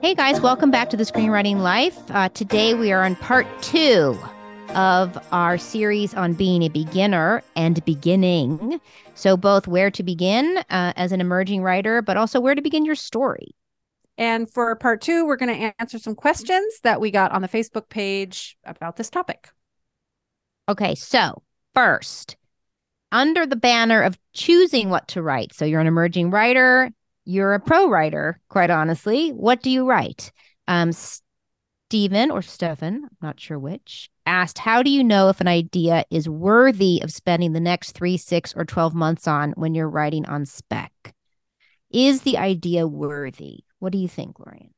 Hey guys, welcome back to the Screenwriting Life. Today we are on part 2 of our series on being a beginner and beginning. So both where to begin as an emerging writer, but also where to begin your story. And for part 2, we're going to answer some questions that we got on the Facebook page about this topic. Okay, so first, under the banner of choosing what to write. So you're an emerging writer, you're a pro writer, quite honestly. What do you write? Stephen or Stefan, I'm not sure which, asked, how do you know if an idea is worthy of spending the next 3, 6, or 12 months on when you're writing on spec? Is the idea worthy? What do you think, Lorian?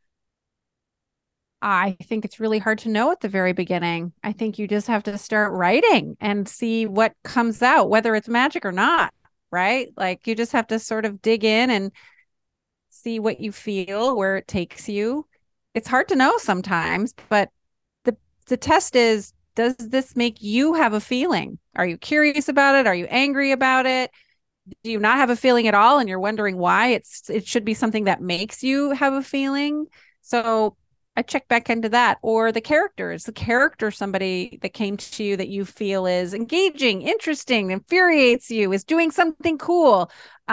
I think it's really hard to know at the very beginning. I think you just have to start writing and see what comes out, whether it's magic or not, right? Like you just have to sort of dig in and see what you feel, where it takes you. It's hard to know sometimes, but the test is, does this make you have a feeling? Are you curious about it? Are you angry about it? Do you not have a feeling at all and you're wondering why? It should be something that makes you have a feeling. So I check back into that. Or the character, somebody that came to you that you feel is engaging, interesting, infuriates you, is doing something cool.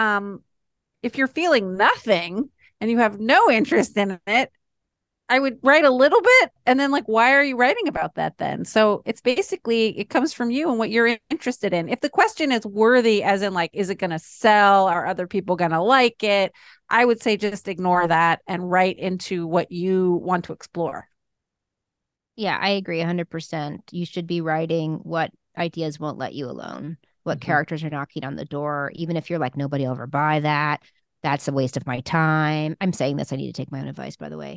If you're feeling nothing and you have no interest in it, I would write a little bit and then like, why are you writing about that then? So it's basically, it comes from you and what you're interested in. If the question is worthy, as in like, is it going to sell? Are other people going to like it? I would say just ignore that and write into what you want to explore. Yeah, I agree 100%. You should be writing what ideas won't let you alone, what characters are knocking on the door, even if you're like, nobody will ever buy that. That's a waste of my time. I'm saying this, I need to take my own advice, by the way.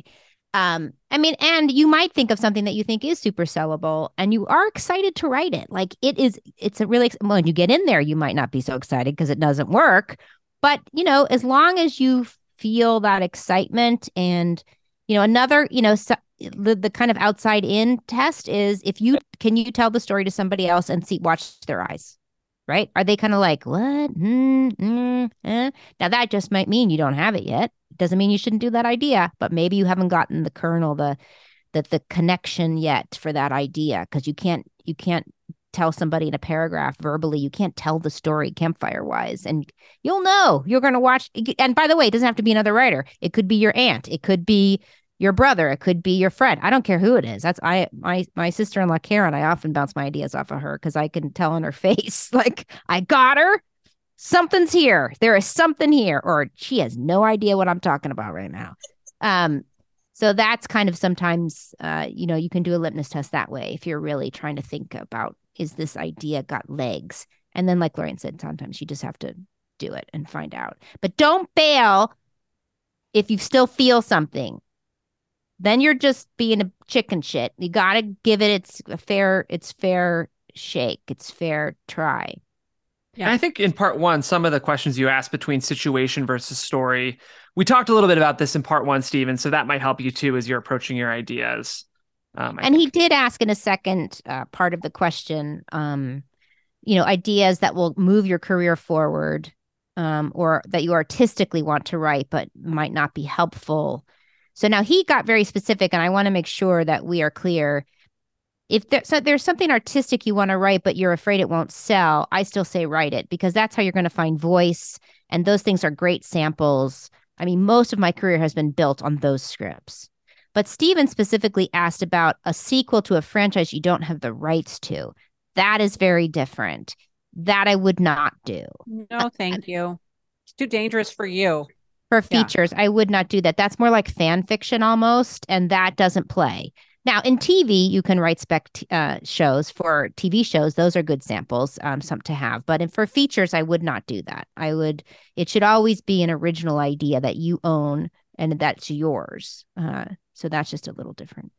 And you might think of something that you think is super sellable and you are excited to write it. Like it's a really, when you get in there, you might not be so excited because it doesn't work. But, as long as you feel that excitement and, another, the kind of outside in test is if you can you tell the story to somebody else and watch their eyes, right? Are they kind of like, what? Now that just might mean you don't have it yet. Doesn't mean you shouldn't do that idea, but maybe you haven't gotten the kernel, the connection yet for that idea, because you can't tell somebody in a paragraph verbally. You can't tell the story campfire wise, and you'll know you're going to watch. And by the way, it doesn't have to be another writer. It could be your aunt. It could be your brother. It could be your friend. I don't care who it is. That's my sister-in-law Karen. I often bounce my ideas off of her because I can tell on her face, like, I got her. Something's here. There is something here, or she has no idea what I'm talking about right now. So that's kind of sometimes, you can do a litmus test that way if you're really trying to think about, is this idea got legs? And then, like Lorian said, sometimes you just have to do it and find out. But don't bail if you still feel something. Then you're just being a chicken shit. You got to give it its fair shake, its fair try. Yeah. I think in part 1, some of the questions you asked between situation versus story, we talked a little bit about this in part 1, Stephen, so that might help you too as you're approaching your ideas. And he did ask in a second part of the question, ideas that will move your career forward, or that you artistically want to write, but might not be helpful. So now he got very specific, and I want to make sure that we are clear. If there's something artistic you want to write, but you're afraid it won't sell, I still say write it, because that's how you're going to find voice. And those things are great samples. I mean, most of my career has been built on those scripts. But Stephen specifically asked about a sequel to a franchise you don't have the rights to. That is very different. That I would not do. No, thank you. It's too dangerous for you. For features, I would not do that. That's more like fan fiction almost, and that doesn't play. Now, in TV, you can write spec shows for TV shows. Those are good samples, some to have. But for features, I would not do that. It should always be an original idea that you own and that's yours. So that's just a little different.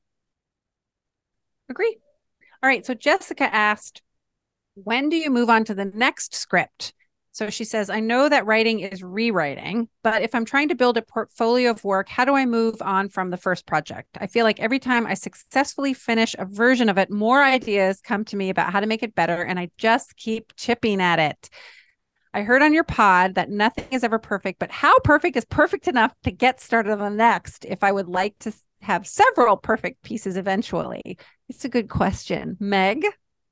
Agree. All right. So Jessica asked, when do you move on to the next script? So she says, I know that writing is rewriting, but if I'm trying to build a portfolio of work, how do I move on from the first project? I feel like every time I successfully finish a version of it, more ideas come to me about how to make it better, and I just keep chipping at it. I heard on your pod that nothing is ever perfect, but how perfect is perfect enough to get started on the next if I would like to have several perfect pieces eventually? It's a good question. Meg?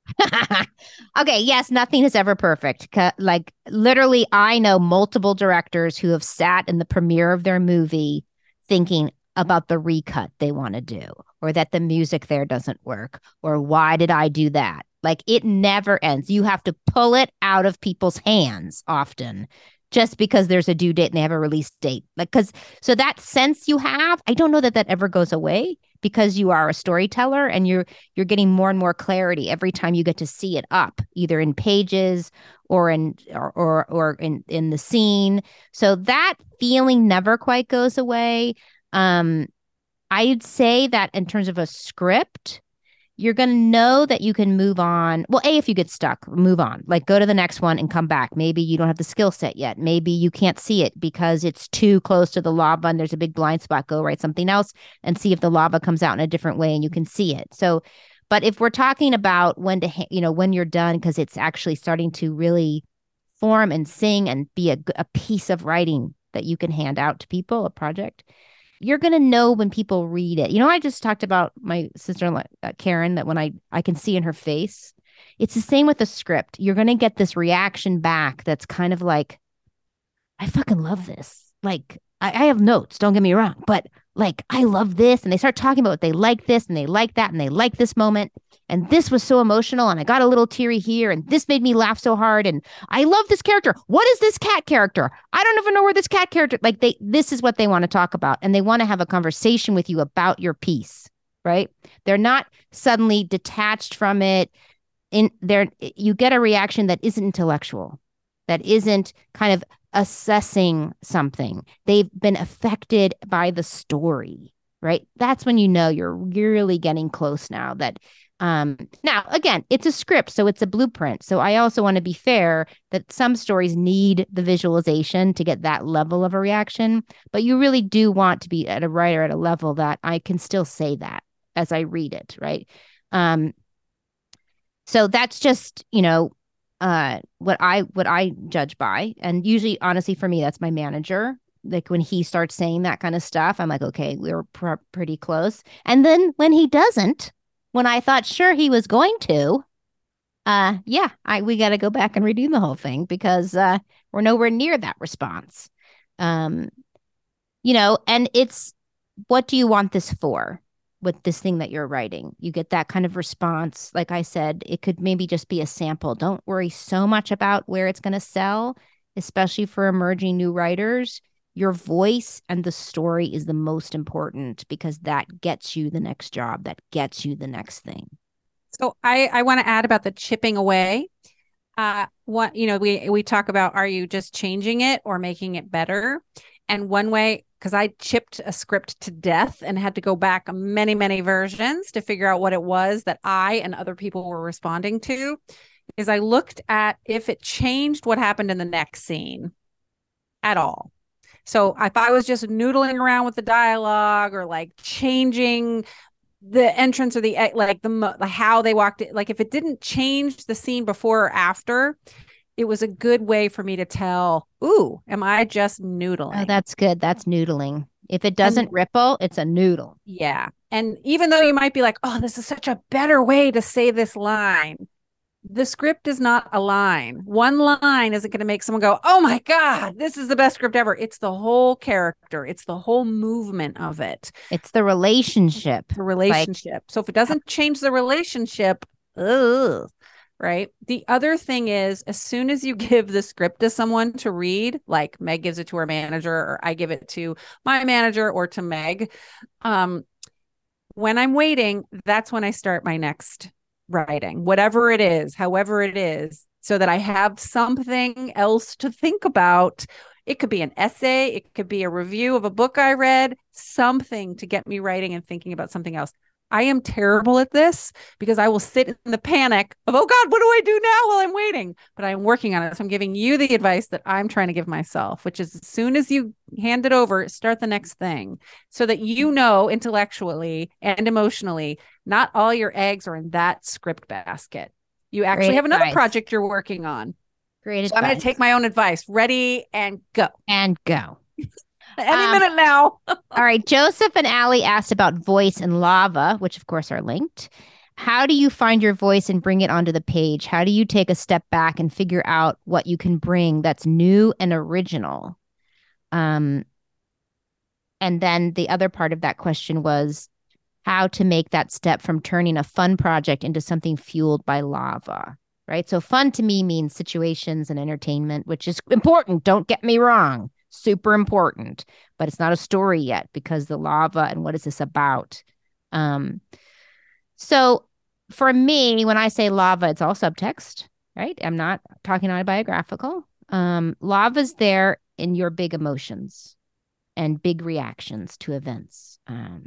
Okay, yes, nothing is ever perfect. Like literally, I know multiple directors who have sat in the premiere of their movie thinking about the recut they want to do, or that the music there doesn't work, or why did I do that? Like it never ends. You have to pull it out of people's hands often just because there's a due date and they have a release date. Like, because so that sense you have, I don't know that that ever goes away because you are a storyteller and you're getting more and more clarity every time you get to see it up, either in pages or in the scene. So that feeling never quite goes away. Um, I'd say that in terms of a script, you're going to know that you can move on. Well, A, if you get stuck, move on. Like go to the next one and come back. Maybe you don't have the skill set yet. Maybe you can't see it because it's too close to the lava and there's a big blind spot. Go write something else and see if the lava comes out in a different way and you can see it. So, but if we're talking about when to, when you're done, because it's actually starting to really form and sing and be a piece of writing that you can hand out to people, a project, you're going to know when people read it. I just talked about my sister-in-law, Karen, that when I can see in her face, it's the same with the script. You're going to get this reaction back that's kind of like, I fucking love this. Like, I have notes, don't get me wrong, but like, I love this. And they start talking about what they like this and they like that and they like this moment. And this was so emotional and I got a little teary here and this made me laugh so hard. And I love this character. What is this cat character? I don't even know where this cat character, like this is what they want to talk about. And they want to have a conversation with you about your piece, right? They're not suddenly detached from it. You get a reaction that isn't intellectual, that isn't kind of assessing something. They've been affected by the story, right? That's when you know you're really getting close now. Now again, it's a script, so it's a blueprint. So I also want to be fair that some stories need the visualization to get that level of a reaction, but you really do want to be at a writer at a level that I can still say that as I read it, right? So that's just, what I judge by. And usually, honestly, for me, that's my manager. Like when he starts saying that kind of stuff, I'm like, okay, we're pretty close. And then when he doesn't, when I thought sure he was going to, we got to go back and redo the whole thing because we're nowhere near that response. And it's what do you want this for? With this thing that you're writing, you get that kind of response. Like I said, it could maybe just be a sample. Don't worry so much about where it's going to sell, especially for emerging new writers. Your voice and the story is the most important because that gets you the next job, that gets you the next thing. So I want to add about the chipping away. We talk about, are you just changing it or making it better? And one way, because I chipped a script to death and had to go back many, many versions to figure out what it was that I and other people were responding to, is I looked at if it changed what happened in the next scene at all. So if I was just noodling around with the dialogue or like changing the entrance or the how they walked it, like if it didn't change the scene before or after, it was a good way for me to tell, ooh, am I just noodling? Oh, that's good. That's noodling. If it doesn't ripple, it's a noodle. Yeah. And even though you might be like, oh, this is such a better way to say this line, the script is not a line. One line isn't going to make someone go, oh my God, this is the best script ever. It's the whole character. It's the whole movement of it. It's the relationship. So if it doesn't change the relationship, right? The other thing is, as soon as you give the script to someone to read, like Meg gives it to her manager, or I give it to my manager or to Meg, when I'm waiting, that's when I start my next writing, whatever it is, however it is, so that I have something else to think about. It could be an essay. It could be a review of a book I read, something to get me writing and thinking about something else. I am terrible at this because I will sit in the panic of, oh God, what do I do now while I'm waiting? But I'm working on it. So I'm giving you the advice that I'm trying to give myself, which is as soon as you hand it over, start the next thing so that you know intellectually and emotionally, not all your eggs are in that script basket. You actually have another project you're working on. Great So I'm going to advice. take my own advice. Ready and go. And go. Any minute now. All right. Joseph and Allie asked about voice and lava, which of course are linked. How do you find your voice and bring it onto the page? How do you take a step back and figure out what you can bring that's new and original? And then the other part of that question was how to make that step from turning a fun project into something fueled by lava, right? So fun to me means situations and entertainment, which is important. Don't get me wrong. Super important, but it's not a story yet because the lava and what is this about? So for me, when I say lava, it's all subtext, right? I'm not talking autobiographical. Lava's there in your big emotions and big reactions to events.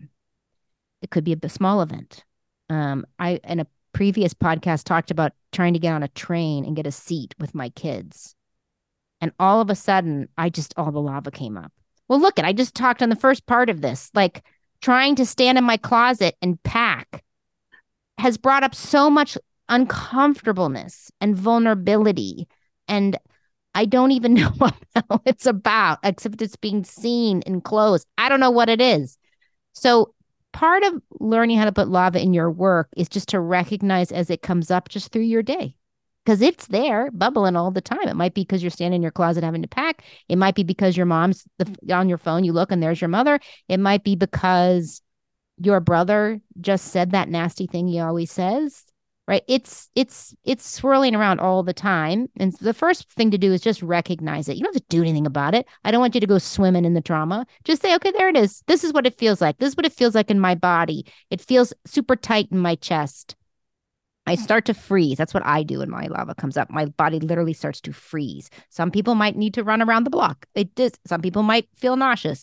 It could be a small event. I, in a previous podcast, talked about trying to get on a train and get a seat with my kids. And all of a sudden, all the lava came up. Well, look, I just talked on the first part of this, like trying to stand in my closet and pack has brought up so much uncomfortableness and vulnerability. And I don't even know what it's about, except it's being seen and closed. I don't know what it is. So part of learning how to put lava in your work is just to recognize as it comes up just through your day. Because it's there bubbling all the time. It might be because you're standing in your closet having to pack. It might be because your mom's on your phone. You look and there's your mother. It might be because your brother just said that nasty thing he always says, right? It's swirling around all the time. And the first thing to do is just recognize it. You don't have to do anything about it. I don't want you to go swimming in the trauma. Just say, okay, there it is. This is what it feels like. This is what it feels like in my body. It feels super tight in my chest. I start to freeze. That's what I do when my lava comes up. My body literally starts to freeze. Some people might need to run around the block. Some people might feel nauseous.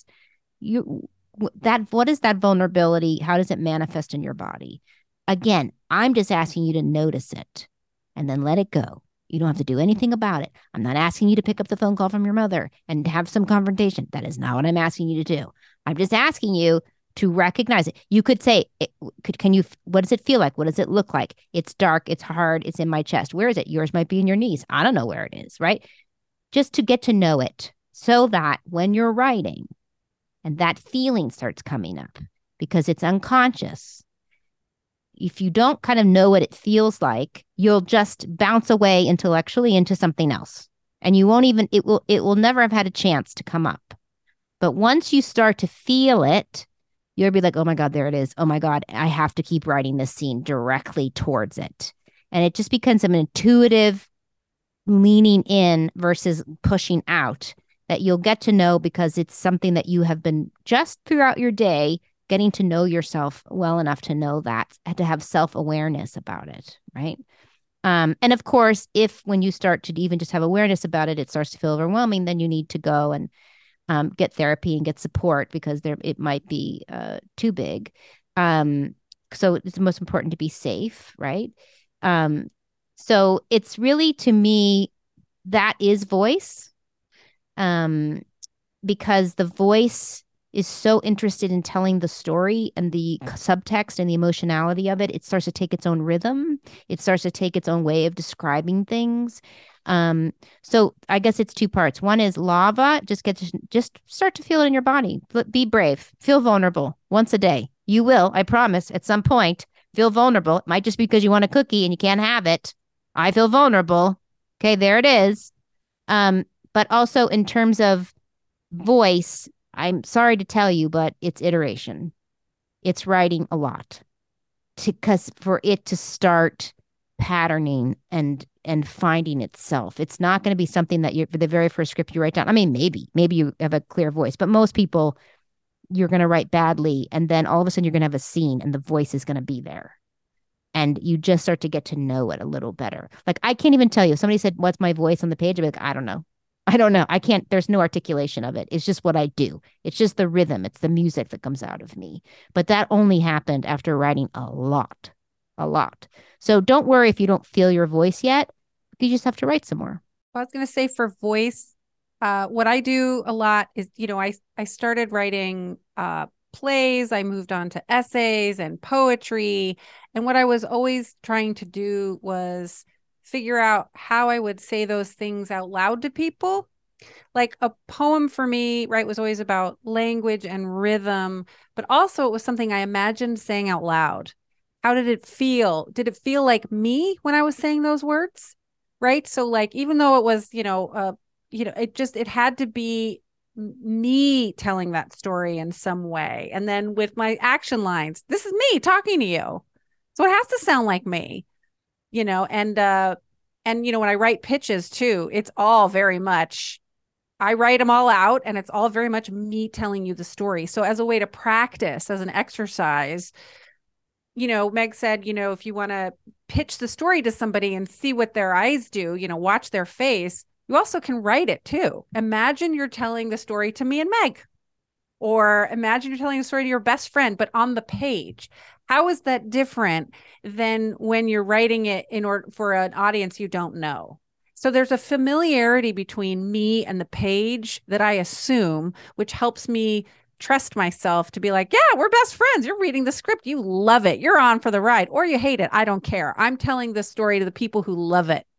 What is that vulnerability? How does it manifest in your body? Again, I'm just asking you to notice it and then let it go. You don't have to do anything about it. I'm not asking you to pick up the phone call from your mother and have some confrontation. That is not what I'm asking you to do. I'm just asking you to recognize it. You could say, what does it feel like? What does it look like? It's dark. It's hard. It's in my chest. Where is it? Yours might be in your knees. I don't know where it is, right? Just to get to know it so that when you're writing and that feeling starts coming up because it's unconscious, if you don't kind of know what it feels like, you'll just bounce away intellectually into something else. And you won't even, it will never have had a chance to come up. But once you start to feel it, you'll be like, oh my God, there it is. Oh my God, I have to keep writing this scene directly towards it. And it just becomes an intuitive leaning in versus pushing out that you'll get to know because it's something that you have been just throughout your day getting to know yourself well enough to know that, to have self-awareness about it, right? And of course, if when you start to even just have awareness about it, it starts to feel overwhelming, then you need to go and get therapy and get support because it might be too big. So it's most important to be safe, right? So it's really, to me, that is voice, because the voice is so interested in telling the story and the subtext and the emotionality of it. It starts to take its own rhythm. It starts to take its own way of describing things. So I guess it's two parts. One is lava. Just start to feel it in your body. Be brave. Feel vulnerable once a day. You will, I promise, at some point, feel vulnerable. It might just be because you want a cookie and you can't have it. I feel vulnerable. Okay, there it is. But also in terms of voice, I'm sorry to tell you, but it's iteration. It's writing a lot because for it to start patterning and finding itself. It's not going to be something that for the very first script you write down. I mean, maybe you have a clear voice, but most people, you're going to write badly. And then all of a sudden you're going to have a scene and the voice is going to be there. And you just start to get to know it a little better. Like, I can't even tell you. If somebody said, what's my voice on the page? I'd be like, I don't know. I can't, there's no articulation of it. It's just what I do. It's just the rhythm. It's the music that comes out of me. But that only happened after writing a lot. So don't worry if you don't feel your voice yet. You just have to write some more. I was going to say for voice, what I do a lot is, I started writing plays. I moved on to essays and poetry. And what I was always trying to do was figure out how I would say those things out loud to people. Like a poem for me, right, was always about language and rhythm, but also it was something I imagined saying out loud. How did it feel? Did it feel like me when I was saying those words? Right. So like, even though it was, it had to be me telling that story in some way. And then with my action lines, this is me talking to you. So it has to sound like me, when I write pitches too, it's all very much, I write them all out and it's all very much me telling you the story. So as a way to practice, as an exercise, Meg said, if you want to pitch the story to somebody and see what their eyes do, watch their face, you also can write it too. Imagine you're telling the story to me and Meg, or imagine you're telling a story to your best friend, but on the page. How is that different than when you're writing it in order for an audience you don't know? So there's a familiarity between me and the page that I assume, which helps me trust myself to be like, yeah, we're best friends. You're reading the script. You love it. You're on for the ride, or you hate it. I don't care. I'm telling this story to the people who love it.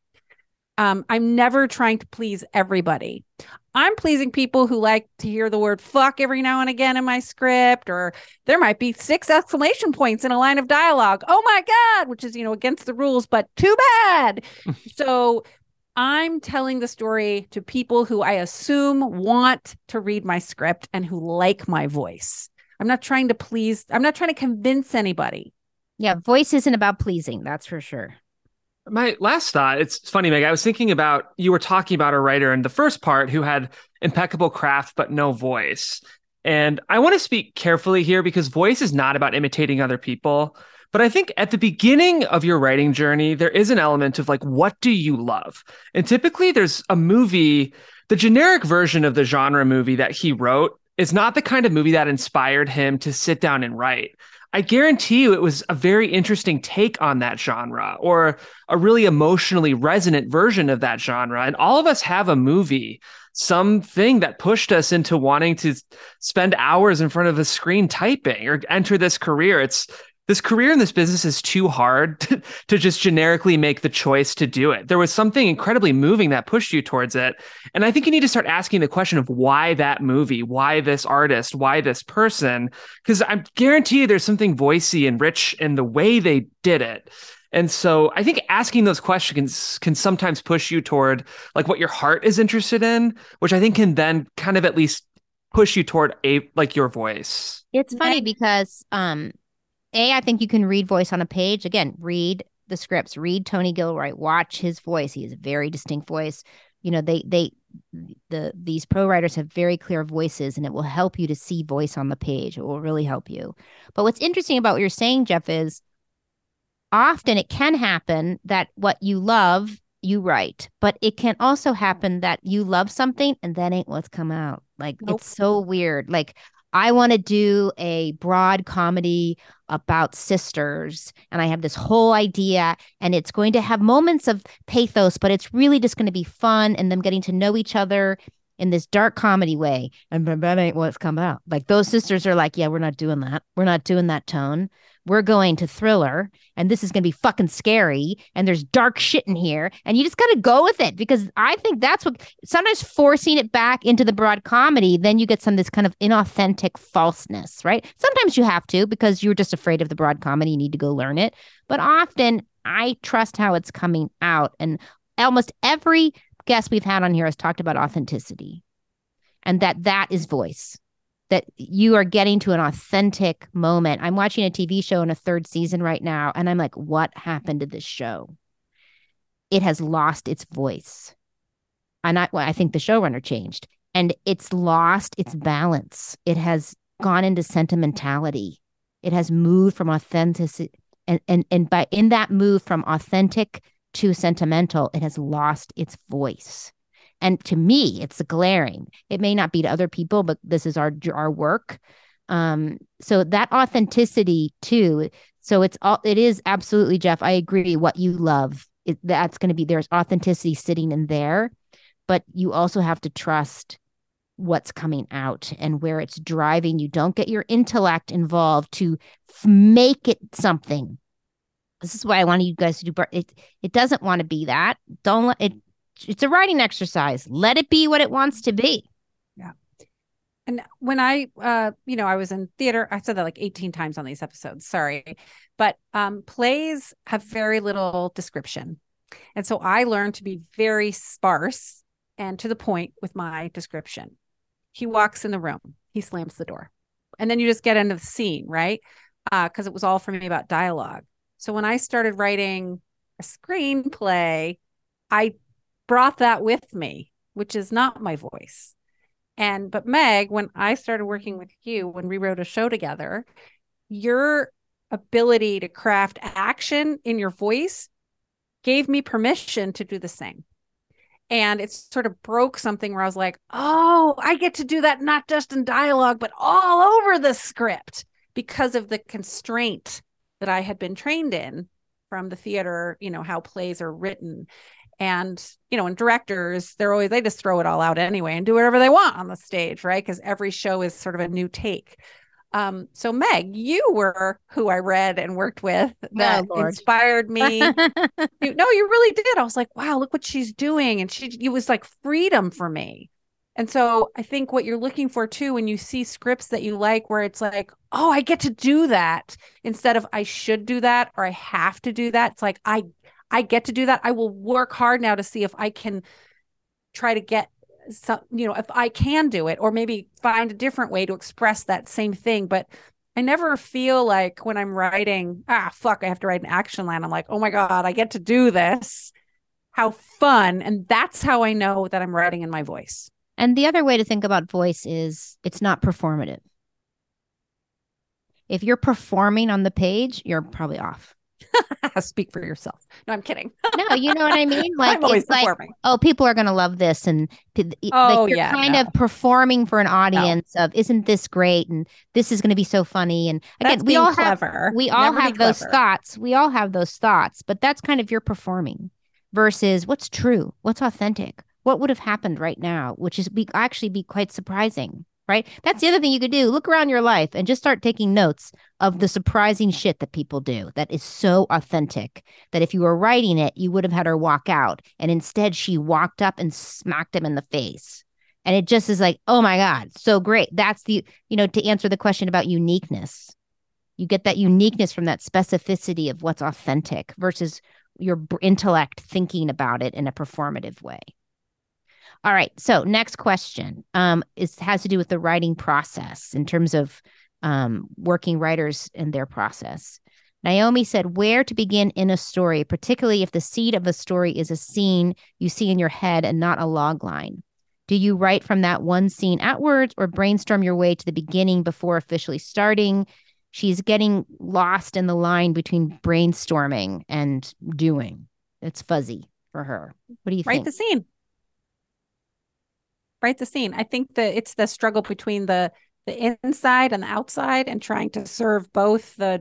I'm never trying to please everybody. I'm pleasing people who like to hear the word fuck every now and again in my script, or there might be 6 exclamation points in a line of dialogue. Oh my God, which is, against the rules, but too bad. So I'm telling the story to people who I assume want to read my script and who like my voice. I'm not trying to convince anybody. Yeah, voice isn't about pleasing, that's for sure. My last thought, it's funny, Meg, I was thinking about, you were talking about a writer in the first part who had impeccable craft but no voice. And I want to speak carefully here because voice is not about imitating other people. But I think at the beginning of your writing journey, there is an element of like, what do you love? And typically there's a movie, the generic version of the genre movie that he wrote is not the kind of movie that inspired him to sit down and write. I guarantee you it was a very interesting take on that genre, or a really emotionally resonant version of that genre. And all of us have a movie, something that pushed us into wanting to spend hours in front of a screen typing or enter this career. This career in this business is too hard to just generically make the choice to do it. There was something incredibly moving that pushed you towards it. And I think you need to start asking the question of why that movie, why this artist, why this person? Because I guarantee you there's something voicey and rich in the way they did it. And so I think asking those questions can sometimes push you toward like what your heart is interested in, which I think can then kind of at least push you toward your voice. It's funny because I think you can read voice on a page. Again, read the scripts, read Tony Gilroy, watch his voice. He has a very distinct voice. These pro writers have very clear voices, and it will help you to see voice on the page. It will really help you. But what's interesting about what you're saying, Jeff, is often it can happen that what you love, you write, but it can also happen that you love something and that ain't what's come out. Like, nope. It's so weird. Like, I want to do a broad comedy about sisters, and I have this whole idea, and it's going to have moments of pathos, but it's really just going to be fun and them getting to know each other in this dark comedy way. And that ain't what's come out. Like, those sisters are like, yeah, we're not doing that. We're not doing that tone. We're going to thriller, and this is going to be fucking scary, and there's dark shit in here, and you just got to go with it, because I think that's what, sometimes forcing it back into the broad comedy, then you get some of this kind of inauthentic falseness, right? Sometimes you have to, because you're just afraid of the broad comedy, you need to go learn it. But often I trust how it's coming out, and almost every guest we've had on here has talked about authenticity, and that is voice. That you are getting to an authentic moment. I'm watching a TV show in a 3rd season right now, and I'm like, what happened to this show? It has lost its voice. And I think the showrunner changed, and it's lost its balance. It has gone into sentimentality. It has moved from authenticity, and by in that move from authentic to sentimental, it has lost its voice. And to me, it's glaring. It may not be to other people, but this is our work. So that authenticity too. So it is absolutely, Jeff, I agree. What you love, that's going to be, there's authenticity sitting in there, but you also have to trust what's coming out and where it's driving you. Don't get your intellect involved to make it something. This is why I wanted you guys to do it. It doesn't want to be that. Don't let it. It's a writing exercise. Let it be what it wants to be. Yeah. And when I was in theater, I said that like 18 times on these episodes. Sorry. But plays have very little description. And so I learned to be very sparse and to the point with my description. He walks in the room, he slams the door, and then you just get into the scene, right? Because it was all for me about dialogue. So when I started writing a screenplay, I brought that with me, which is not my voice. But Meg, when I started working with you, when we wrote a show together, your ability to craft action in your voice gave me permission to do the same. And it sort of broke something where I was like, oh, I get to do that not just in dialogue, but all over the script because of the constraint that I had been trained in from the theater, how plays are written. And, and directors, they just throw it all out anyway and do whatever they want on the stage, right? Because every show is sort of a new take. So Meg, you were who I read and worked with that inspired me. No, you really did. I was like, wow, look what she's doing. And it was like freedom for me. And so I think what you're looking for too, when you see scripts that you like, where it's like, oh, I get to do that instead of I should do that or I have to do that. It's like, I get to do that. I will work hard now to see if I can try to get some, if I can do it, or maybe find a different way to express that same thing. But I never feel like when I'm writing, I have to write an action line. I'm like, oh my God, I get to do this. How fun. And that's how I know that I'm writing in my voice. And the other way to think about voice is it's not performative. If you're performing on the page, you're probably off. Speak for yourself. No, I'm kidding. No, you know what I mean? Like, I'm always it's performing. Like, oh, people are going to love this. And like you're kind of performing for an audience of, isn't this great? And this is going to be so funny. And again, we all have those thoughts. We all have those thoughts, but that's kind of your performing versus what's true, what's authentic, what would have happened right now, which is actually be quite surprising. Right? That's the other thing you could do. Look around your life and just start taking notes of the surprising shit that people do that is so authentic that if you were writing it, you would have had her walk out. And instead, she walked up and smacked him in the face. And it just is like, oh my God, so great. That's to answer the question about uniqueness. You get that uniqueness from that specificity of what's authentic versus your intellect thinking about it in a performative way. All right. So next question has to do with the writing process in terms of working writers and their process. Naomi said, where to begin in a story, particularly if the seed of a story is a scene you see in your head and not a log line. Do you write from that one scene outwards or brainstorm your way to the beginning before officially starting? She's getting lost in the line between brainstorming and doing. It's fuzzy for her. What do you think? Write the scene. Write the scene. I think that it's the struggle between the inside and the outside and trying to serve both the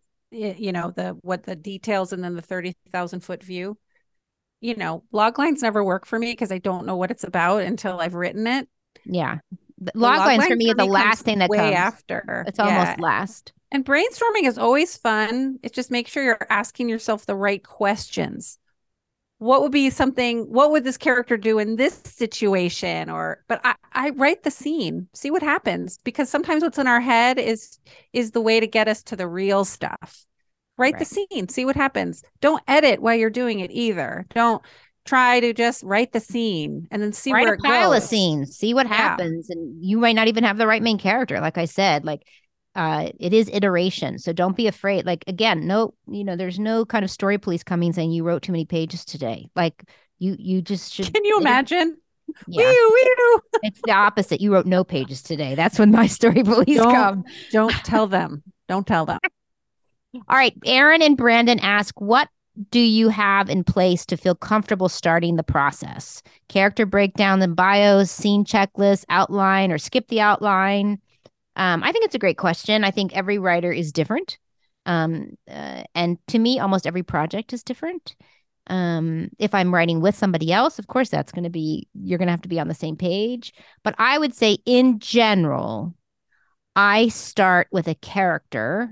details and then the 30,000 foot view. Log lines never work for me because I don't know what it's about until I've written it. Yeah. Log lines for me are the last thing that way comes after. It's almost last. And brainstorming is always fun. It's just make sure you're asking yourself the right questions. What would this character do in this situation? But I write the scene, see what happens, because sometimes what's in our head is the way to get us to the real stuff. Write the scene, see what happens. Don't edit while you're doing it either. Don't try to just write the scene and then see where it goes. Write a pile of scenes, see what happens. And you might not even have the right main character. Like I said, it is iteration. So don't be afraid. Like, again, there's no kind of story police coming saying you wrote too many pages today. Like you just should. Can you imagine? Yeah. It's the opposite. You wrote no pages today. That's when my story police come. Don't tell them. Don't tell them. All right. Aaron and Brandon ask, what do you have in place to feel comfortable starting the process? Character breakdown and bios, scene checklist, outline, or skip the outline? I think it's a great question. I think every writer is different. And to me, almost every project is different. If I'm writing with somebody else, of course, you're going to have to be on the same page. But I would say in general, I start with a character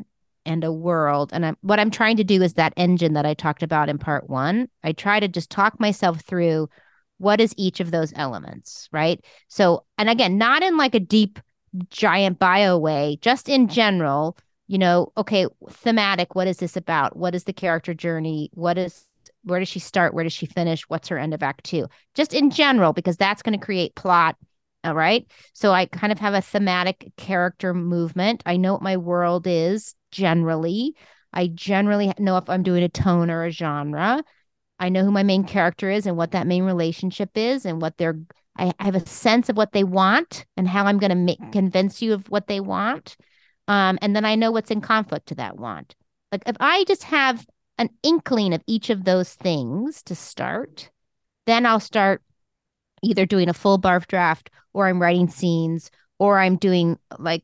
and a world. And what I'm trying to do is that engine that I talked about in part one. I try to just talk myself through what is each of those elements, right? So, and again, not in like a deep, giant bio way, just in general, okay, thematic, what is this about? What is the character journey? Where does she start? Where does she finish? What's her end of act two? Just in general, because that's going to create plot. All right. So I kind of have a thematic character movement. I know what my world is generally. I generally know if I'm doing a tone or a genre. I know who my main character is and what that main relationship is and I have a sense of what they want and how I'm going to convince you of what they want. And then I know what's in conflict to that want. Like if I just have an inkling of each of those things to start, then I'll start either doing a full barf draft or I'm writing scenes or I'm doing like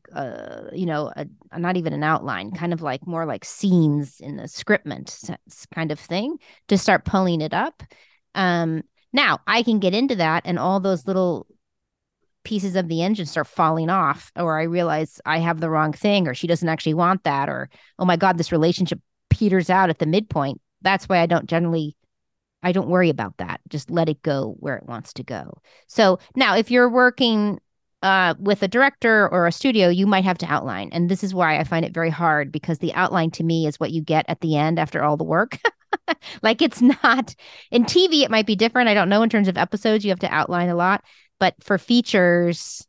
not even an outline, kind of like more like scenes in the scriptment sense kind of thing to start pulling it up. Now I can get into that and all those little pieces of the engine start falling off, or I realize I have the wrong thing, or she doesn't actually want that, or oh my God, this relationship peters out at the midpoint. That's why I don't worry about that. Just let it go where it wants to go. So now if you're working with a director or a studio, you might have to outline. And this is why I find it very hard, because the outline to me is what you get at the end after all the work. Like it's not in TV, it might be different. I don't know in terms of episodes, you have to outline a lot. But for features,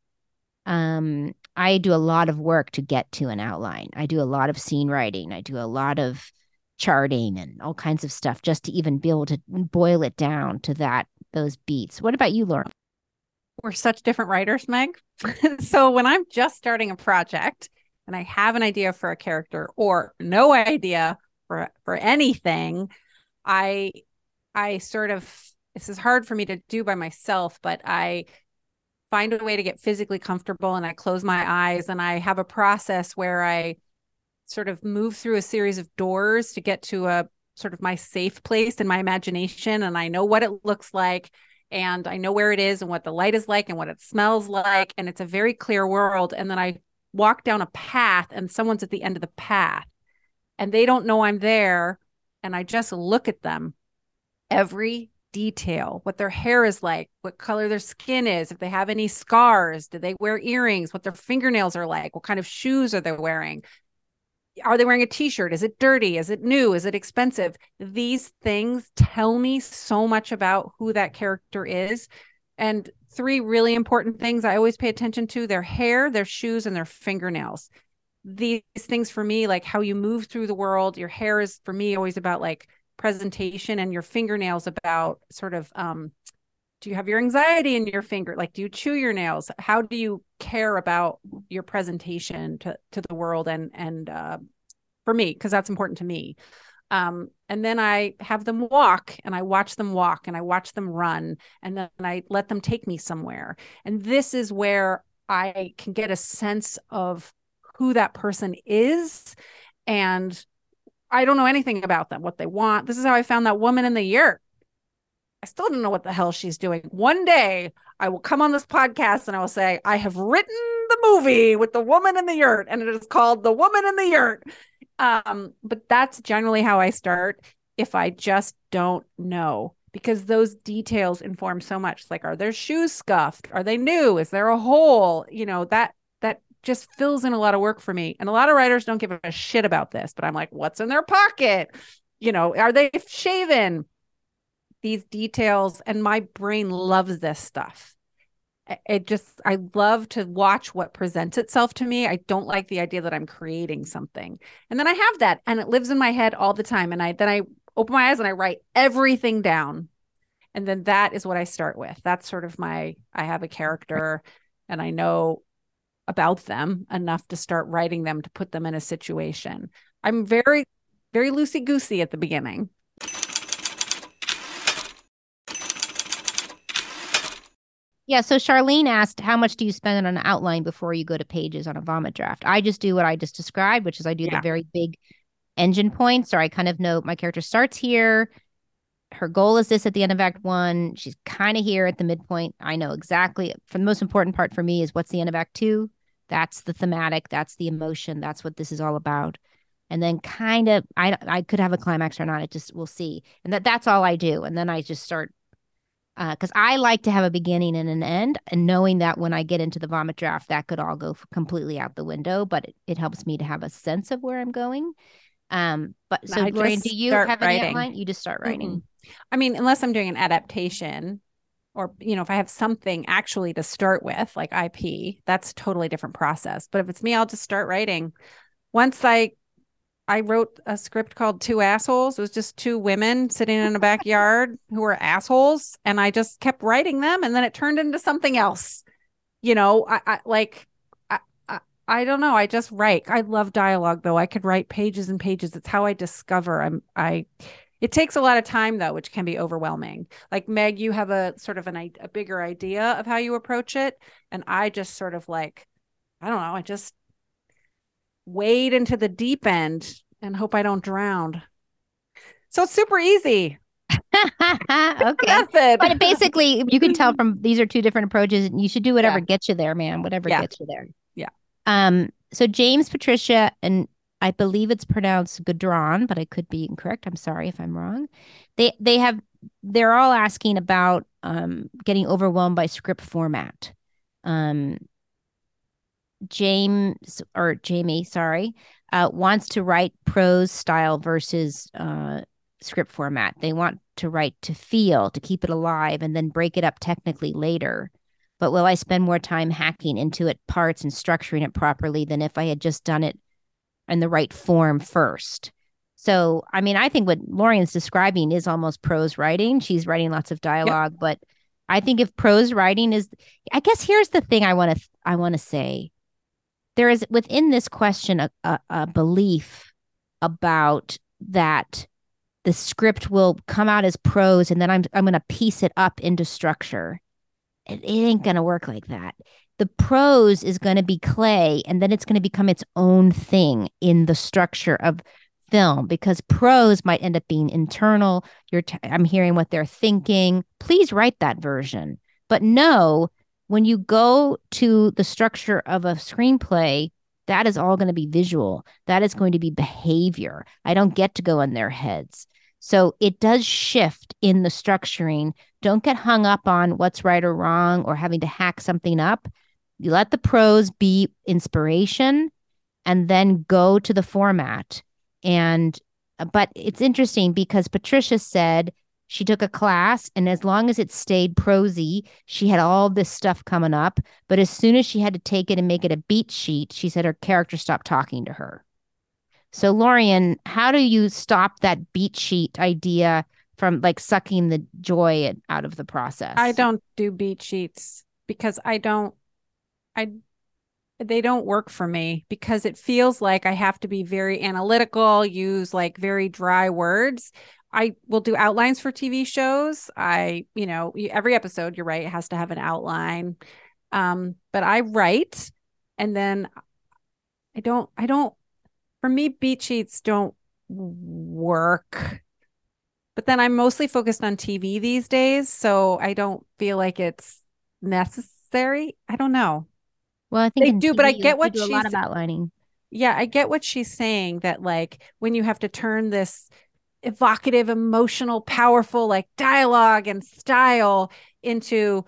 I do a lot of work to get to an outline. I do a lot of scene writing. I do a lot of charting and all kinds of stuff just to even be able to boil it down to those beats. What about you, Lauren? We're such different writers, Meg. So when I'm just starting a project and I have an idea for a character or no idea for anything, I sort of, this is hard for me to do by myself, but I find a way to get physically comfortable and I close my eyes and I have a process where I sort of move through a series of doors to get to a sort of my safe place in my imagination. And I know what it looks like and I know where it is and what the light is like and what it smells like. And it's a very clear world. And then I walk down a path and someone's at the end of the path and they don't know I'm there. And I just look at them, every detail, what their hair is like, what color their skin is, if they have any scars, do they wear earrings, what their fingernails are like, what kind of shoes are they wearing? Are they wearing a t-shirt? Is it dirty? Is it new? Is it expensive? These things tell me so much about who that character is. And three really important things I always pay attention to: their hair, their shoes, and their fingernails. These things for me, like how you move through the world, your hair is for me always about like presentation, and your fingernails about sort of do you have your anxiety in your finger? Like, do you chew your nails? How do you care about your presentation to the world? And for me, because that's important to me. And then I have them walk and I watch them walk and I watch them run and then I let them take me somewhere. And this is where I can get a sense of who that person is. And I don't know anything about them, what they want. This is how I found that woman in the yurt. I still don't know what the hell she's doing. One day I will come on this podcast and I will say, I have written the movie with the woman in the yurt, and it is called The Woman in the Yurt. But that's generally how I start if I just don't know, because those details inform so much. Like, are their shoes scuffed? Are they new? Is there a hole? That just fills in a lot of work for me. And a lot of writers don't give a shit about this, but I'm like, what's in their pocket? Are they shaven? These details, and my brain loves this stuff. I love to watch what presents itself to me. I don't like the idea that I'm creating something. And then I have that and it lives in my head all the time. And then I open my eyes and I write everything down. And then that is what I start with. That's sort of I have a character and I know about them enough to start writing them, to put them in a situation. I'm very, very loosey-goosey at the beginning. Yeah, so Charlene asked, how much do you spend on an outline before you go to pages on a vomit draft? I just do what I just described, which is I do the very big engine points, or I kind of know my character starts here. Her goal is this at the end of Act 1. She's kind of here at the midpoint. I know exactly. For the most important part for me is what's the end of Act 2. That's the thematic. That's the emotion. That's what this is all about. and then kind of I could have a climax or not. It just we'll see. And that's all I do. And then I just start because I like to have a beginning and an end, and knowing that when I get into the vomit draft, that could all go completely out the window. But it helps me to have a sense of where I'm going. But so Lorian, do you have an outline? You just start writing. I mean, unless I'm doing an adaptation, or if I have something actually to start with, like IP, that's a totally different process. But if it's me, I'll just start writing. Once I wrote a script called Two Assholes. It was just two women sitting in a backyard who were assholes, and I just kept writing them, and then it turned into something else. I don't know. I just write. I love dialogue, though. I could write pages and pages. It's how I discover. It takes a lot of time, though, which can be overwhelming. Like Meg, you have a sort of a bigger idea of how you approach it, and I just sort of I don't know. I just wade into the deep end and hope I don't drown. So it's super easy. Okay. But basically, you can tell from these are two different approaches, and you should do whatever gets you there, man. Whatever gets you there. Yeah. So James, Patricia, and I believe it's pronounced Gudron, but I could be incorrect. I'm sorry if I'm wrong. They're all asking about getting overwhelmed by script format. Jamie, wants to write prose style versus script format. They want to write to feel, to keep it alive, and then break it up technically later. But will I spend more time hacking into it parts and structuring it properly than if I had just done it in the right form first? So, I mean, I think what Lorian's describing is almost prose writing. She's writing lots of dialogue, but I think if prose writing is, I guess here's the thing I want to say. There is within this question a belief about that the script will come out as prose, and then I'm going to piece it up into structure. It ain't going to work like that. The prose is going to be clay, and then it's going to become its own thing in the structure of film, because prose might end up being internal. I'm hearing what they're thinking. Please write that version. But no, when you go to the structure of a screenplay, that is all going to be visual. That is going to be behavior. I don't get to go in their heads. So it does shift in the structuring. Don't get hung up on what's right or wrong or having to hack something up. You let the prose be inspiration and then go to the format. But it's interesting because Patricia said she took a class, and as long as it stayed prosy, she had all this stuff coming up. But as soon as she had to take it and make it a beat sheet, she said her character stopped talking to her. So, Lorian, how do you stop that beat sheet idea from sucking the joy out of the process? I don't do beat sheets because they don't work for me, because it feels like I have to be very analytical, use very dry words. I will do outlines for TV shows. Every episode, you're right, it has to have an outline. But I write, and then I don't, for me, beat sheets don't work. But then I'm mostly focused on TV these days, so I don't feel like it's necessary. I don't know. Well, I think they do, TV, but I get what she's a lot of outlining. Yeah, I get what she's saying, that when you have to turn this evocative, emotional, powerful dialogue and style into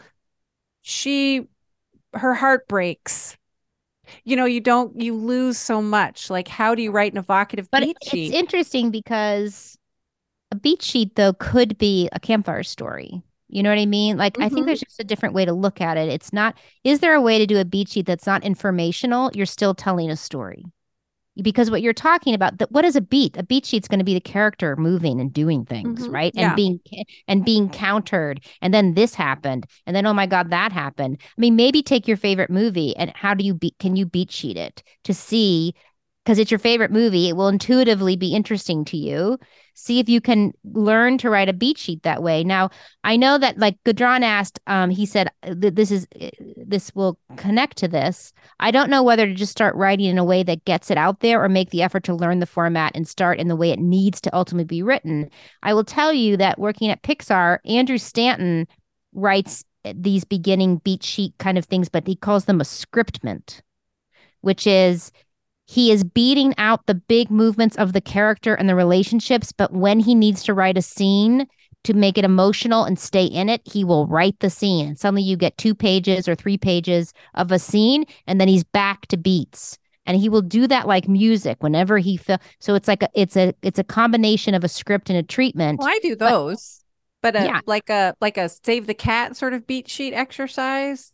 her heart breaks. You lose so much. How do you write an evocative beat sheet? It's interesting because a beat sheet, though, could be a campfire story. You know what I mean? I think there's just a different way to look at it. It's not, is there a way to do a beat sheet that's not informational? You're still telling a story. Because what you're talking about, what is a beat? A beat sheet's going to be the character moving and doing things, right? Yeah. And being countered. And then this happened. And then, oh my God, that happened. I mean, maybe take your favorite movie and can you beat sheet it to see, because it's your favorite movie, it will intuitively be interesting to you. See if you can learn to write a beat sheet that way. Now, I know that Gudron asked, he said, this will connect to this. I don't know whether to just start writing in a way that gets it out there or make the effort to learn the format and start in the way it needs to ultimately be written. I will tell you that working at Pixar, Andrew Stanton writes these beginning beat sheet kind of things, but he calls them a scriptment, which is He is beating out the big movements of the character and the relationships, but when he needs to write a scene to make it emotional and stay in it, he will write the scene. And suddenly you get 2 pages or 3 pages of a scene, and then he's back to beats. And he will do that like music whenever he feel. So it's like it's a combination of a script and a treatment. Well, I do those, but yeah, like a save the cat sort of beat sheet exercise.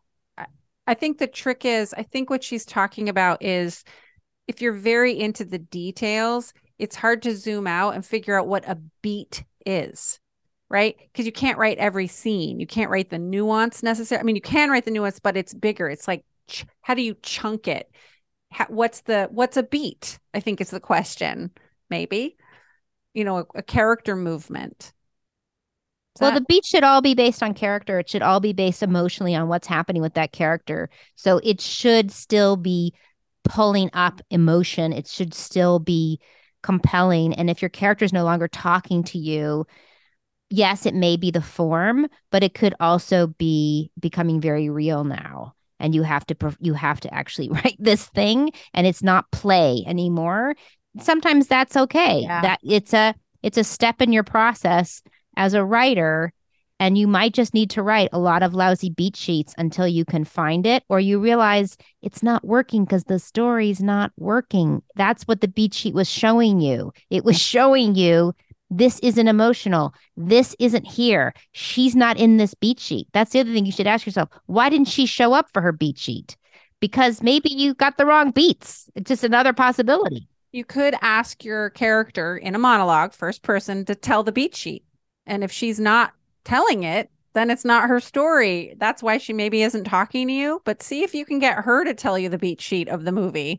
I think the trick is, I think what she's talking about is if you're very into the details, it's hard to zoom out and figure out what a beat is, right? Because you can't write every scene. You can't write the nuance necessarily. I mean, you can write the nuance, but it's bigger. It's like, how do you chunk it? What's a beat? I think is the question. Maybe, a character movement. Well, the beat should all be based on character. It should all be based emotionally on what's happening with that character. So it should still be pulling up emotion. It should still be compelling. And if your character is no longer talking to you, yes, it may be the form, but it could also be becoming very real now. And you have to actually write this thing, and it's not play anymore. Sometimes that's okay. Yeah. That it's a step in your process as a writer, and you might just need to write a lot of lousy beat sheets until you can find it, or you realize it's not working because the story's not working. That's what the beat sheet was showing you. It was showing you this isn't emotional. This isn't here. She's not in this beat sheet. That's the other thing you should ask yourself. Why didn't she show up for her beat sheet? Because maybe you got the wrong beats. It's just another possibility. You could ask your character in a monologue, first person, to tell the beat sheet. And if she's not telling it, then it's not her story. That's why she maybe isn't talking to you. But see if you can get her to tell you the beat sheet of the movie.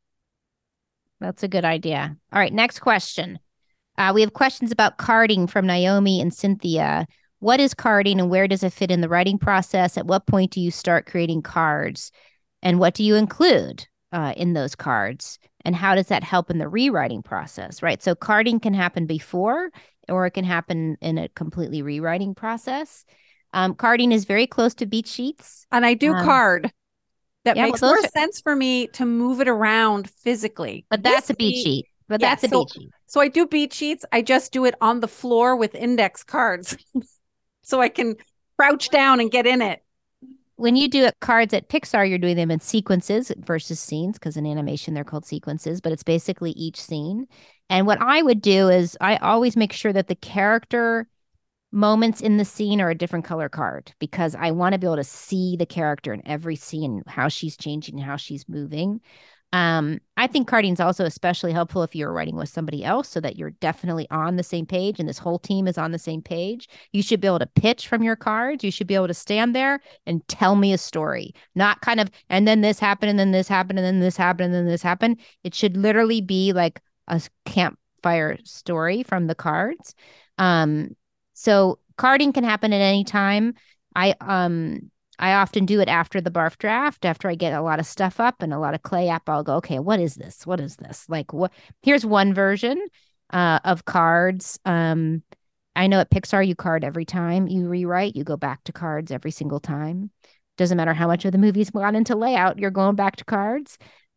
That's a good idea. All right, next question. We have questions about carding from Naomi and Cynthia. What is carding and where does it fit in the writing process? At what point do you start creating cards? And what do you include in those cards? And how does that help in the rewriting process, right? So carding can happen before, or it can happen in a completely rewriting process. Carding is very close to beat sheets. And I do card. That makes more sense for me to move it around physically. But that's a beat sheet. But that's a beat sheet. So I do beat sheets. I just do it on the floor with index cards so I can crouch down and get in it. When you do cards at Pixar, you're doing them in sequences versus scenes, because in animation they're called sequences, but it's basically each scene. And what I would do is I always make sure that the character moments in the scene are a different color card, because I want to be able to see the character in every scene, how she's changing, how she's moving. I think carding is also especially helpful if you're writing with somebody else, so that you're definitely on the same page and this whole team is on the same page. You should be able to pitch from your cards. You should be able to stand there and tell me a story, not kind of, and then this happened, and then this happened, and then this happened, and then this happened. It should literally be like a campfire story from the cards. So carding can happen at any time. I often do it after the barf draft, after I get a lot of stuff up and a lot of clay up. I'll go, okay, what is this? What is this? Like, what? Here's one version of cards. I know at Pixar, you card every time you rewrite. You go back to cards every single time. Doesn't matter how much of the movie's gone into layout, you're going back to cards.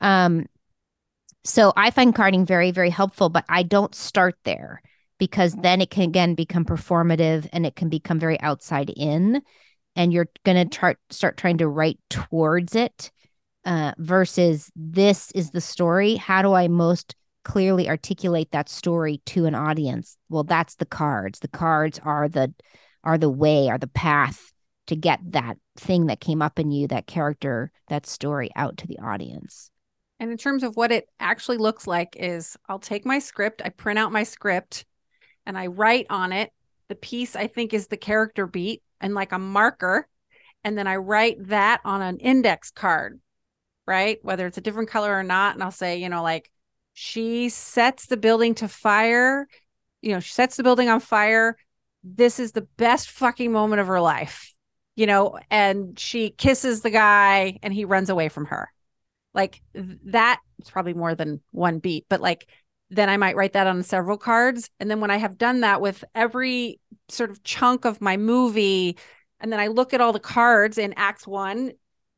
So I find carding very, very helpful, but I don't start there, because then it can, again, become performative and it can become very outside in. And you're going to start trying to write towards it versus this is the story. How do I most clearly articulate that story to an audience? Well, that's the cards. The cards are the way, are the path to get that thing that came up in you, that character, that story out to the audience. And in terms of what it actually looks like is I'll take my script, I print out my script, and I write on it the piece I think is the character beat, and like a marker, and then I write that on an index card, right? Whether it's a different color or not. And I'll say, like, she sets the building to fire, she sets the building on fire. This is the best fucking moment of her life, and she kisses the guy and he runs away from her. Like that, it's probably more than one beat, but like, then I might write that on several cards. And then when I have done that with every sort of chunk of my movie, and then I look at all the cards in Act 1,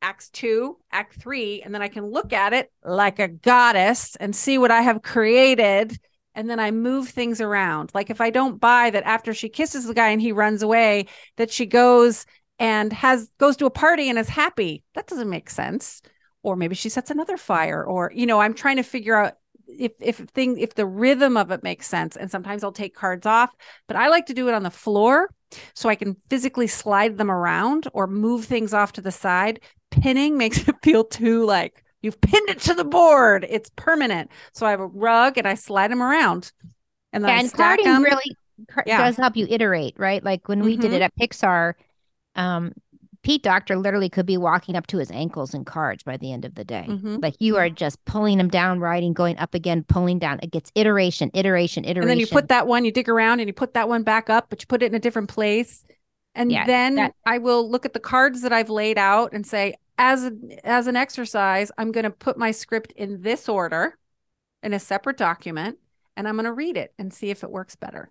acts 2, act 3, and then I can look at it like a goddess and see what I have created. And then I move things around. Like if I don't buy that after she kisses the guy and he runs away, that she goes and goes to a party and is happy. That doesn't make sense. Or maybe she sets another fire, or, I'm trying to figure out if the rhythm of it makes sense. And sometimes I'll take cards off, but I like to do it on the floor so I can physically slide them around or move things off to the side. Pinning makes it feel too like you've pinned it to the board. It's permanent. So I have a rug and I slide them around. And then I stack carding them. really does help you iterate, right? Like when we did it at Pixar, Pete Docter literally could be walking up to his ankles in cards by the end of the day. Like you are just pulling them down, writing, going up again, pulling down. It gets iteration. And then you put that one, you dig around and you put that one back up, but you put it in a different place. And then I will look at the cards that I've laid out and say, as an exercise, I'm going to put my script in this order in a separate document, and I'm going to read it and see if it works better.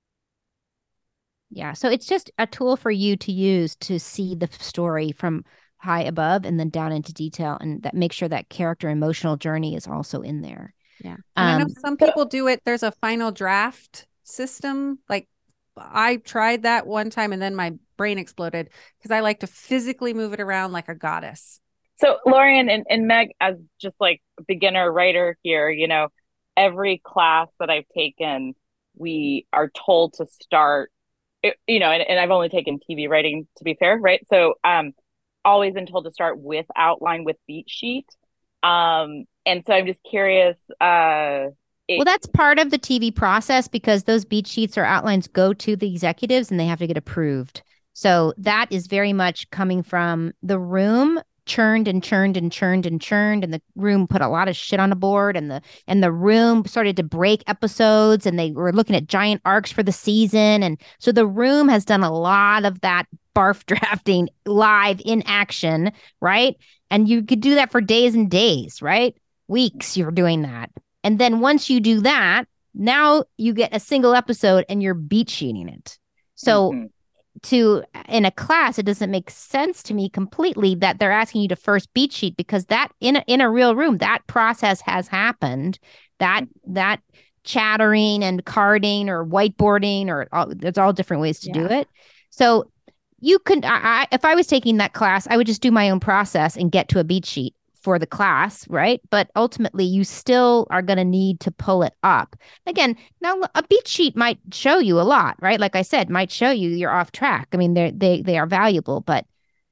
Yeah. So it's just a tool for you to use to see the story from high above and then down into detail, and that make sure that character emotional journey is also in there. Yeah. And I know some people do it. There's a final draft system. Like I tried that one time and then my brain exploded because I like to physically move it around like a goddess. So Lorian and Meg, as just like a beginner writer here, every class that I've taken, we are told to start, and I've only taken TV writing, to be fair, right? So always been told to start with outline with beat sheet. And so I'm just curious. Well, that's part of the TV process because those beat sheets or outlines go to the executives and they have to get approved. So that is very much coming from the room, churned and churned and churned and churned, and the room put a lot of shit on the board, and the room started to break episodes, and they were looking at giant arcs for the season, and so the room has done a lot of that barf drafting live in action, right? And you could do that for days and days, right? Weeks you're doing that. And then once you do that, now you get a single episode and you're beat sheeting it. So in a class, it doesn't make sense to me completely that they're asking you to first beat sheet, because that in a real room, that process has happened. That chattering and carding or whiteboarding there's all different ways to do it. So you can, if I was taking that class, I would just do my own process and get to a beat sheet for the class, right? But ultimately, you still are going to need to pull it up. Again, now a beat sheet might show you a lot, right? Like I said, might show you you're off track. I mean, they are valuable, but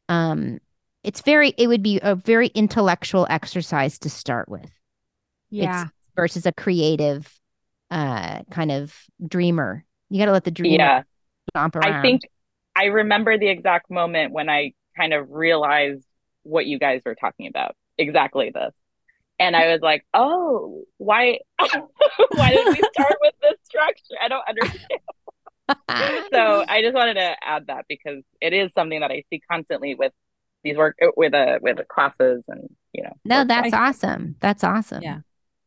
it would be a very intellectual exercise to start with. Yeah. Versus a creative kind of dreamer. You got to let the dreamer stomp around. I think I remember the exact moment when I kind of realized what you guys were talking about. Exactly this. And I was like, oh, why did we start with this structure? I don't understand. So I just wanted to add that because it is something that I see constantly with these with the classes and, No, that's awesome. That's awesome. Yeah.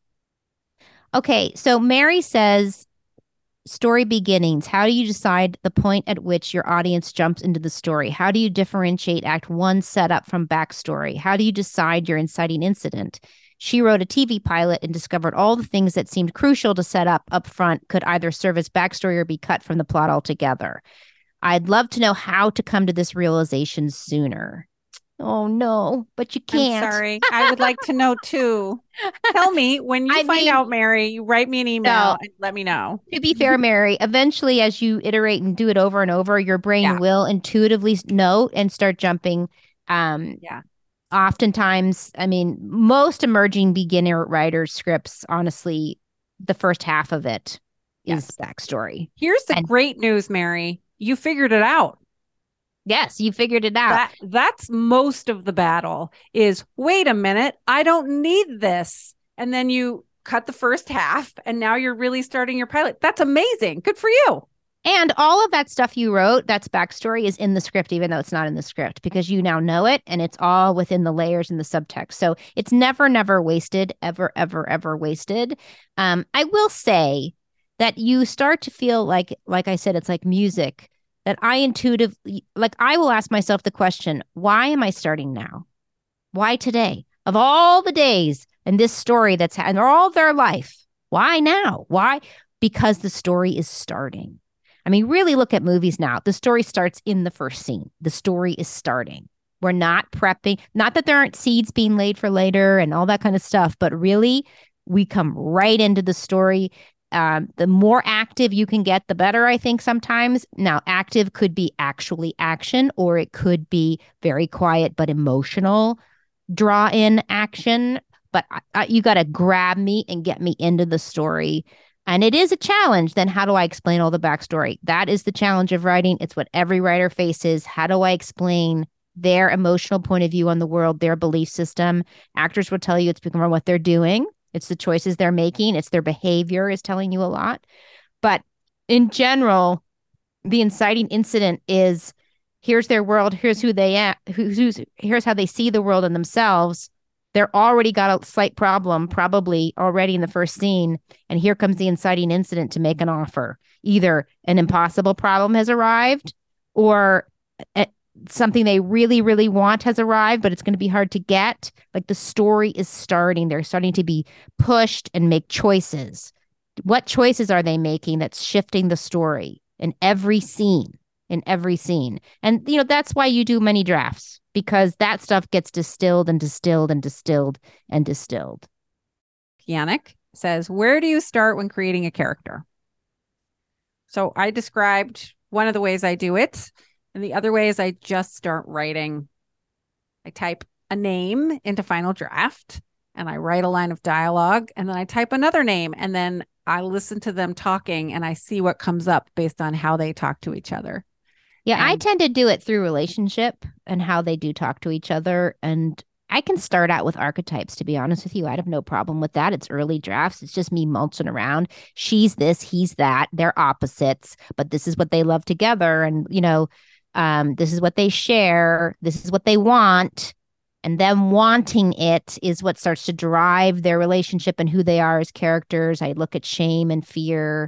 Okay. So Mary says, story beginnings. How do you decide the point at which your audience jumps into the story? How do you differentiate Act 1 setup from backstory? How do you decide your inciting incident? She wrote a TV pilot and discovered all the things that seemed crucial to set up front could either serve as backstory or be cut from the plot altogether. I'd love to know how to come to this realization sooner. Oh, no, but you can't. I'm sorry. I would like to know too. Tell me when you find out, Mary, you write me an email and let me know. To be fair, Mary, eventually as you iterate and do it over and over, your brain will intuitively know and start jumping. Oftentimes, I mean, most emerging beginner writers' scripts, honestly, the first half of it is backstory. Here's the great news, Mary. You figured it out. Yes, you figured it out. That's most of the battle is, wait a minute, I don't need this. And then you cut the first half and now you're really starting your pilot. That's amazing. Good for you. And all of that stuff you wrote, that's backstory, is in the script, even though it's not in the script, because you now know it and it's all within the layers and the subtext. So it's never wasted, ever wasted. I will say that you start to feel like I said, it's like music. That I intuitively, like I will ask myself the question, why am I starting now? Why today? Of all the days in this story that's had all their life, why now? Why? Because the story is starting. I mean, really look at movies now. The story starts in the first scene. The story is starting. We're not prepping, not that there aren't seeds being laid for later and all that kind of stuff, but really we come right into the story. The more active you can get, the better, I think, sometimes. Now, active could be actually action, or it could be very quiet but emotional draw in action. But you got to grab me and get me into the story. And it is a challenge. Then how do I explain all the backstory? That is the challenge of writing. It's what every writer faces. How do I explain their emotional point of view on the world, their belief system? Actors will tell you it's because of what they're doing. It's the choices they're making. It's their behavior is telling you a lot. But in general, the inciting incident is here's their world. Here's who they are. Here's how they see the world and themselves. They're already got a slight problem, probably already in the first scene. And here comes the inciting incident to make an offer. Either an impossible problem has arrived or something they really, really want has arrived, but it's going to be hard to get. Like the story is starting. They're starting to be pushed and make choices. What choices are they making that's shifting the story in every scene? In every scene. And, that's why you do many drafts, because that stuff gets distilled and distilled and distilled and distilled. Yannick says, where do you start when creating a character? So I described one of the ways I do it. And the other way is I just start writing. I type a name into Final Draft and I write a line of dialogue, and then I type another name, and then I listen to them talking and I see what comes up based on how they talk to each other. Yeah, I tend to do it through relationship and how they do talk to each other. And I can start out with archetypes, to be honest with you. I'd have no problem with that. It's early drafts. It's just me mulching around. She's this, he's that. They're opposites, but this is what they love together. And, this is what they share. This is what they want. And them wanting it is what starts to drive their relationship and who they are as characters. I look at shame and fear.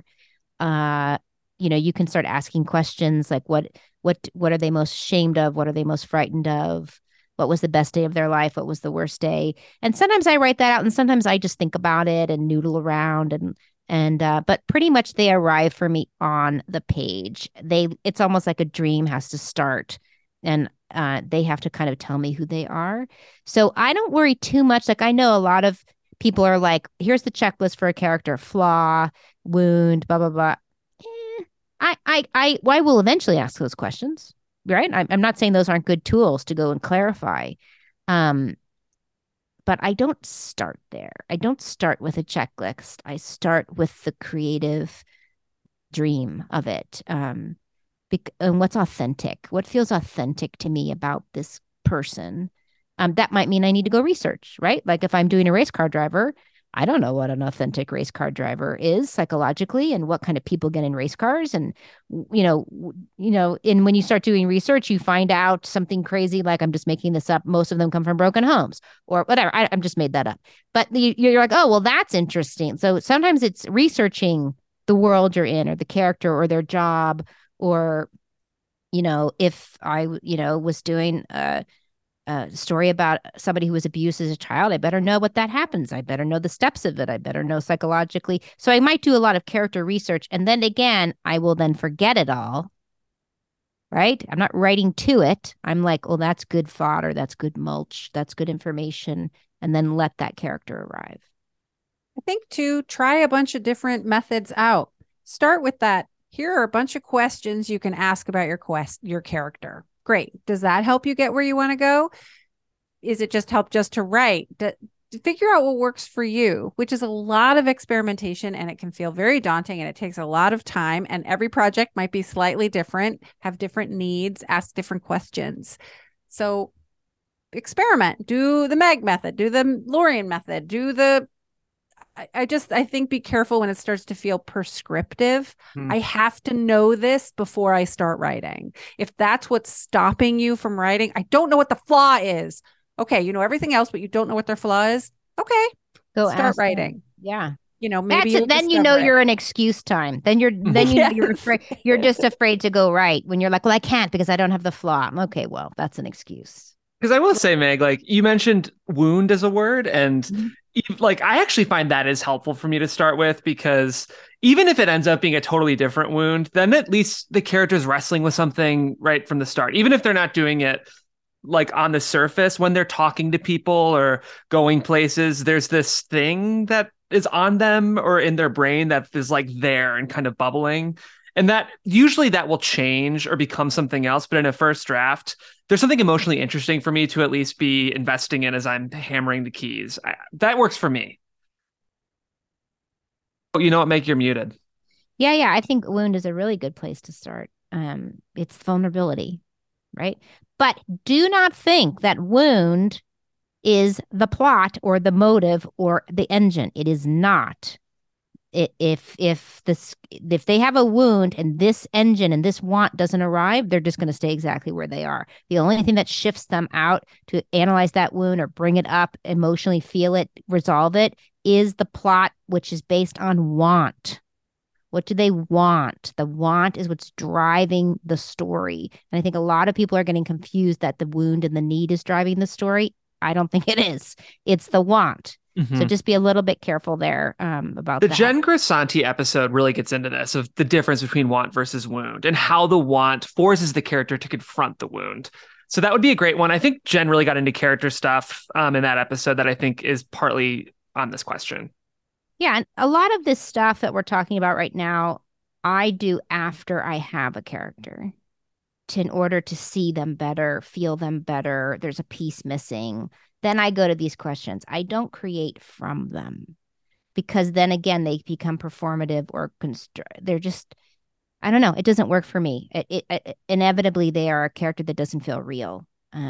You can start asking questions like what are they most ashamed of? What are they most frightened of? What was the best day of their life? What was the worst day? And sometimes I write that out, and sometimes I just think about it and noodle around but pretty much they arrive for me on the page. It's almost like a dream has to start, and they have to kind of tell me who they are. So I don't worry too much. Like I know a lot of people are like, here's the checklist for a character: flaw, wound, blah, blah, blah. I will eventually ask those questions, right? I'm not saying those aren't good tools to go and clarify. But I don't start there. I don't start with a checklist. I start with the creative dream of it. And what's authentic? What feels authentic to me about this person? That might mean I need to go research, right? Like if I'm doing a race car driver, I don't know what an authentic race car driver is psychologically and what kind of people get in race cars. And, and when you start doing research, you find out something crazy, like I'm just making this up. Most of them come from broken homes or whatever. I'm just made that up. But you're like, oh, well, that's interesting. So sometimes it's researching the world you're in or the character or their job, or, if I, was doing a story about somebody who was abused as a child, I better know what that happens. I better know the steps of it. I better know psychologically. So I might do a lot of character research. And then again, I will then forget it all, right? I'm not writing to it. I'm like, oh, that's good fodder. That's good mulch. That's good information. And then let that character arrive. I think try a bunch of different methods out. Start with that. Here are a bunch of questions you can ask about your character. Great. Does that help you get where you want to go? Is it just help just to write? To figure out what works for you, which is a lot of experimentation, and it can feel very daunting, and it takes a lot of time, and every project might be slightly different, have different needs, ask different questions. So experiment, do the Meg method, do the Lorien method, I think be careful when it starts to feel prescriptive. I have to know this before I start writing. If that's what's stopping you from writing, I don't know what the flaw is. Okay, you know everything else, but you don't know what their flaw is. Okay, go start writing. Yeah, maybe then you're in excuse time. Then you're you're afraid. You're just afraid to go write when you're like, well, I can't because I don't have the flaw. Okay, well, that's an excuse. Because I will say, Meg, like you mentioned wound as a word, and like I actually find that is helpful for me to start with, because even if it ends up being a totally different wound, then at least the character's wrestling with something right from the start. Even if they're not doing it like on the surface, when they're talking to people or going places, there's this thing that is on them or in their brain that is like there and kind of bubbling. And that usually that will change or become something else. But in a first draft, there's something emotionally interesting for me to at least be investing in as I'm hammering the keys. That works for me. Oh, you know what, Meg, you're muted. Yeah. I think wound is a really good place to start. It's vulnerability, right? But do not think that wound is the plot or the motive or the engine. It is not. If they have a wound and this engine and this want doesn't arrive, they're just going to stay exactly where they are. The only thing that shifts them out to analyze that wound or bring it up, emotionally feel it, resolve it, is the plot, which is based on want. What do they want? The want is what's driving the story. And I think a lot of people are getting confused that the wound and the need is driving the story. I don't think it is. It's the want. So just be a little bit careful there about the that. Jen Grisanti episode really gets into this, of the difference between want versus wound and how the want forces the character to confront the wound. So that would be a great one. I think Jen really got into character stuff in that episode that I think is partly on this question. Yeah, and a lot of this stuff that we're talking about right now, I do after I have a character in order to see them better, feel them better. There's a piece missing. Then I go to these questions. I don't create from them, because then again, they become performative or they're just, I don't know. It doesn't work for me. Inevitably, they are a character that doesn't feel real.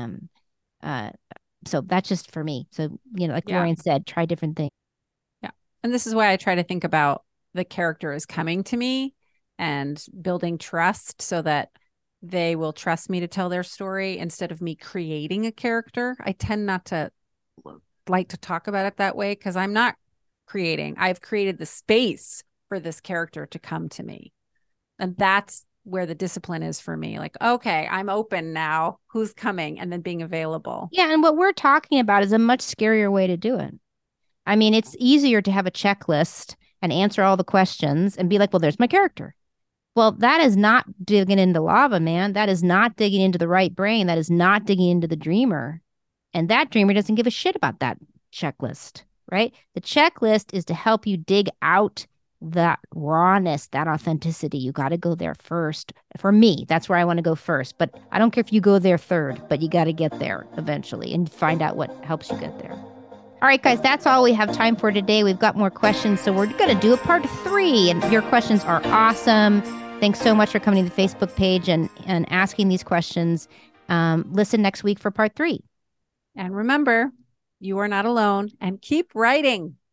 So that's just for me. So, like Lorraine said, try different things. Yeah. And this is why I try to think about the character as coming to me and building trust so that they will trust me to tell their story instead of me creating a character. I tend not to like to talk about it that way because I'm not creating. I've created the space for this character to come to me. And that's where the discipline is for me. Like, okay, I'm open now. Who's coming? And then being available. Yeah. And what we're talking about is a much scarier way to do it. I mean, it's easier to have a checklist and answer all the questions and be like, well, there's my character. Well, that is not digging into lava, man. That is not digging into the right brain. That is not digging into the dreamer. And that dreamer doesn't give a shit about that checklist, right? The checklist is to help you dig out that rawness, that authenticity. You got to go there first. For me, that's where I want to go first. But I don't care if you go there third, but you got to get there eventually and find out what helps you get there. All right, guys, that's all we have time for today. We've got more questions, so we're going to do a part 3. And your questions are awesome. Thanks so much for coming to the Facebook page and asking these questions. Listen next week for part 3. And remember, you are not alone, and keep writing.